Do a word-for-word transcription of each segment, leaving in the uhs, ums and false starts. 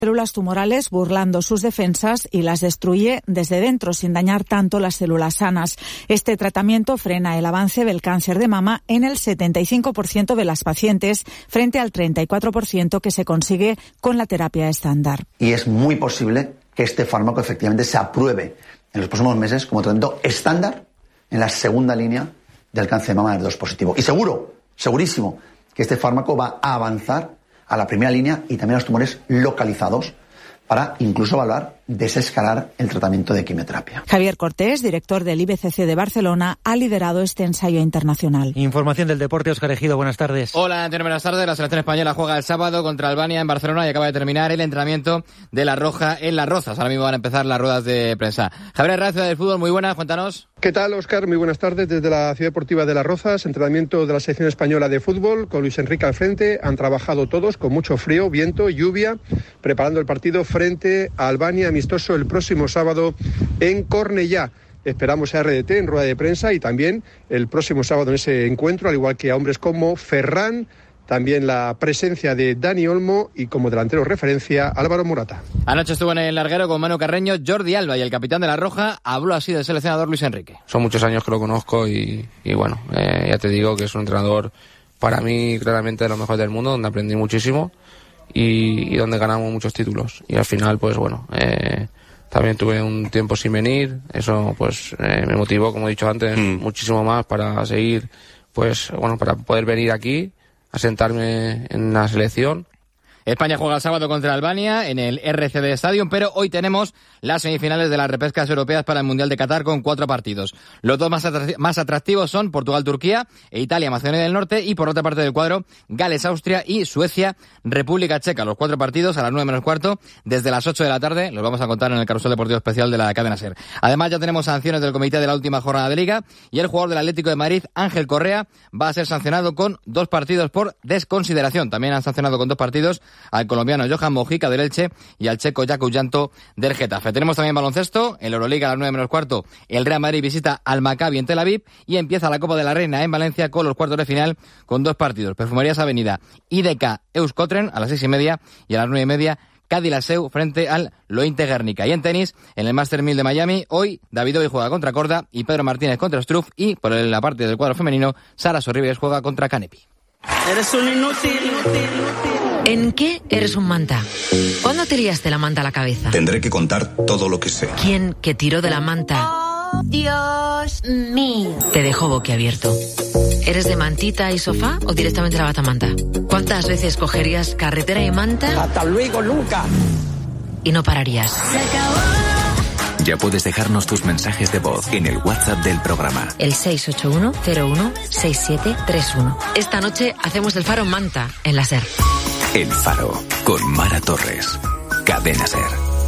células tumorales burlando sus defensas y las destruye desde dentro sin dañar tanto las células sanas. Este tratamiento frena el avance del cáncer de mama en el setenta y cinco por ciento de las pacientes frente al treinta y cuatro por ciento que se consigue con la terapia estándar. Y es muy posible que este fármaco efectivamente se apruebe en los próximos meses como tratamiento estándar en la segunda línea del cáncer de mama H E R dos positivo. Y seguro, segurísimo, que este fármaco va a avanzar a la primera línea y también a los tumores localizados para incluso evaluar desescalar el tratamiento de quimioterapia. Javier Cortés, director del I B C C de Barcelona, ha liderado este ensayo internacional. Información del deporte, Óscar Ejido, buenas tardes. Hola, Antonio, buenas tardes. La selección española juega el sábado contra Albania en Barcelona y acaba de terminar el entrenamiento de La Roja en Las Rozas. Ahora mismo van a empezar las ruedas de prensa. Javier Herrera, Ciudad del Fútbol, muy buenas, cuéntanos. ¿Qué tal, Óscar? Muy buenas tardes desde la Ciudad Deportiva de Las Rozas. Entrenamiento de la selección española de fútbol con Luis Enrique al frente. Han trabajado todos con mucho frío, viento, lluvia, preparando el partido frente a Albania, amistoso el próximo sábado en Cornellá. Esperamos a R D T en rueda de prensa y también el próximo sábado en ese encuentro, al igual que a hombres como Ferran, también la presencia de Dani Olmo y como delantero referencia Álvaro Morata. Anoche estuvo en el larguero con Manu Carreño, Jordi Alba y el capitán de La Roja habló así del seleccionador Luis Enrique. Son muchos años que lo conozco y, y bueno, eh, ya te digo que es un entrenador para mí claramente de los mejores del mundo, donde aprendí muchísimo y, y donde ganamos muchos títulos. Y al final, pues bueno, eh, también tuve un tiempo sin venir, eso pues eh, me motivó, como he dicho antes, mm. muchísimo más para seguir, pues bueno, para poder venir aquí a sentarme en la selección. España juega el sábado contra Albania en el R C D Stadium, pero hoy tenemos las semifinales de las repescas europeas para el Mundial de Qatar con cuatro partidos. Los dos más, atracti- más atractivos son Portugal-Turquía e Italia-Macedonia del Norte y por otra parte del cuadro Gales-Austria y Suecia-República Checa. Los cuatro partidos a las nueve menos cuarto desde las ocho de la tarde. Los vamos a contar en el carrusel deportivo especial de la cadena SER. Además ya tenemos sanciones del comité de la última jornada de Liga y el jugador del Atlético de Madrid, Ángel Correa, va a ser sancionado con dos partidos por desconsideración. También han sancionado con dos partidos al colombiano Johan Mojica del Elche y al checo Jakub Llanto del Getafe. Tenemos también baloncesto, en la Euroliga a las nueve menos cuarto, el Real Madrid visita al Maccabi en Tel Aviv y empieza la Copa de la Reina en Valencia con los cuartos de final con dos partidos. Perfumerías Avenida, I D K Euskotren a las seis y media y a las nueve y media Cádiz Laseu frente al Lointe Guernica. Y en tenis, en el Master mil de Miami, hoy Davidovich juega contra Korda y Pedro Martínez contra Struff y por la parte del cuadro femenino, Sara Sorribes juega contra Canepi. Eres un inútil, inútil, inútil. ¿En qué eres un manta? ¿Cuándo te liaste la manta a la cabeza? Tendré que contar todo lo que sé. ¿Quién que tiró de la manta? Oh, Dios mío. Te dejó boquiabierto. ¿Eres de mantita y sofá o directamente la batamanta? ¿Cuántas veces cogerías carretera y manta? Hasta luego, nunca. Y no pararías. Se acabó. Ya puedes dejarnos tus mensajes de voz en el WhatsApp del programa. El seis ocho uno cero uno seis siete tres uno. Esta noche hacemos el Faro Manta en la SER. El Faro, con Mara Torres. Cadena SER.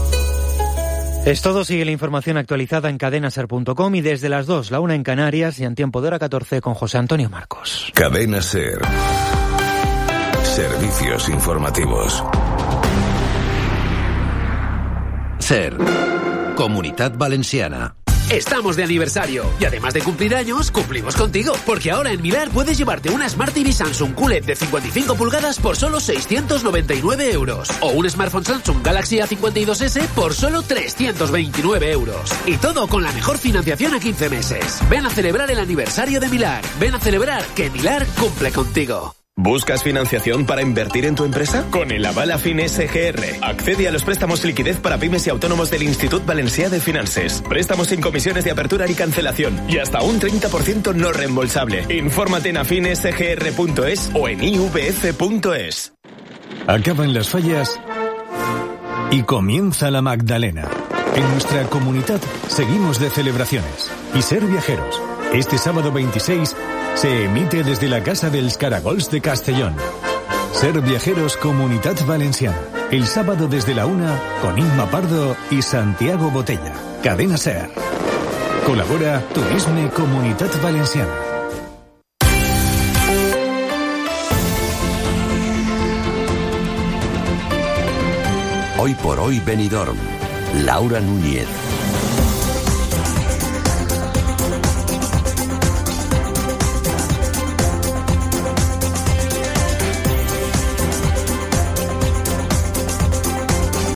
Es todo, sigue la información actualizada en cadena ser punto com y desde las dos, la una en Canarias y en tiempo de hora catorce con José Antonio Marcos. Cadena SER. Servicios informativos. SER. Comunitat Valenciana. Estamos de aniversario y además de cumplir años, cumplimos contigo, porque ahora en Milar puedes llevarte una Smart T V Samsung Q L E D de cincuenta y cinco pulgadas por solo seiscientos noventa y nueve euros o un smartphone Samsung Galaxy A cincuenta y dos ese por solo trescientos veintinueve euros. Y todo con la mejor financiación a quince meses. Ven a celebrar el aniversario de Milar. Ven a celebrar que Milar cumple contigo. ¿Buscas financiación para invertir en tu empresa? Con el Aval Afin S G R. Accede a los préstamos liquidez para pymes y autónomos del Institut Valencià de Finances. Préstamos sin comisiones de apertura ni cancelación. Y hasta un treinta por ciento no reembolsable. Infórmate en afin s g r punto es o en i v f punto es. Acaban las fallas y comienza la Magdalena. En nuestra comunidad seguimos de celebraciones. Y Ser Viajeros, este sábado veintiséis, se emite desde la Casa dels Caragols de Castellón. Ser Viajeros Comunitat Valenciana. El sábado desde la una con Inma Pardo y Santiago Botella. Cadena SER. Colabora Turisme Comunitat Valenciana. Hoy por hoy Benidorm. Laura Núñez.